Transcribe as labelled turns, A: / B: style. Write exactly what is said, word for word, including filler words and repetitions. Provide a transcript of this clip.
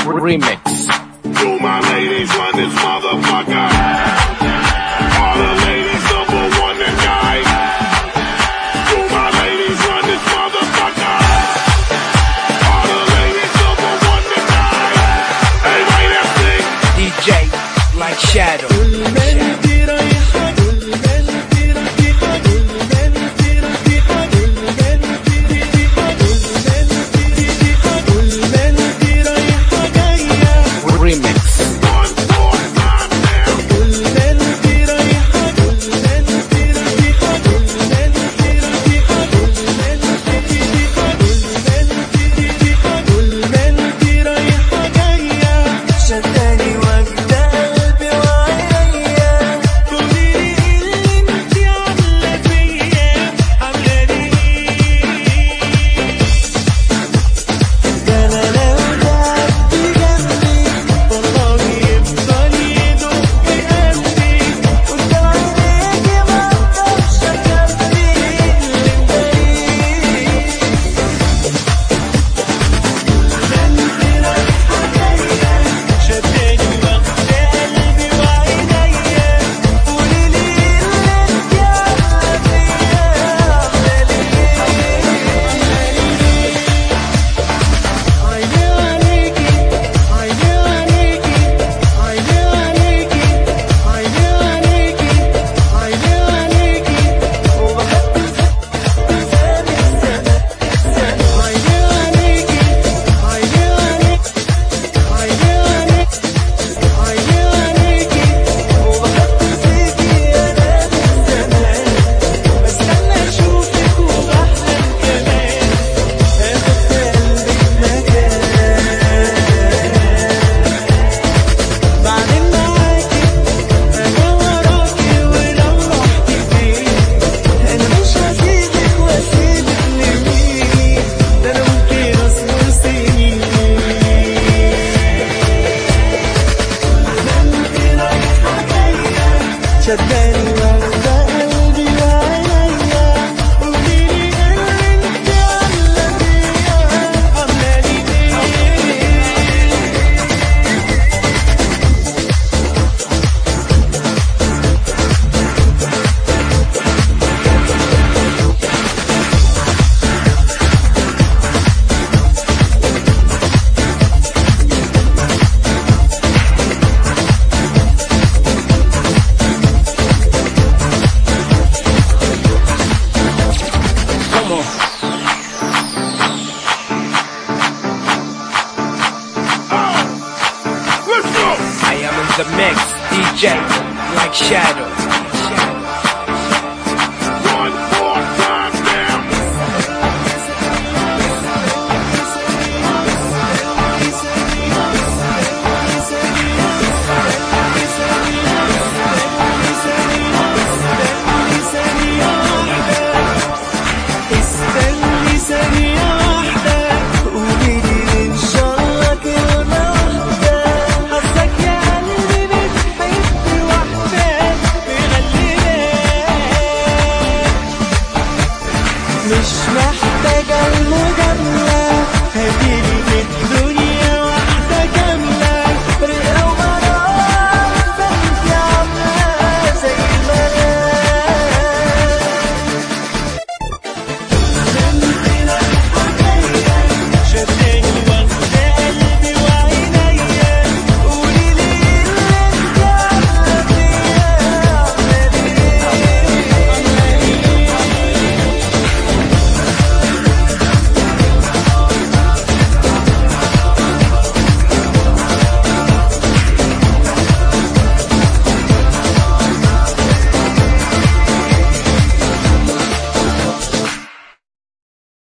A: Remix.
B: To my ladies, run this motherfucker. All the ladies, number one tonight. To my ladies, run this motherfucker. All the ladies, number one tonight. Hey, wait that thing.
A: D J like Shadow. Remix.
C: شداني واخدة قلبي وعينيا قوليلي اللي انت عاملة فيا عاملالي
A: The mix, D J like Shadow.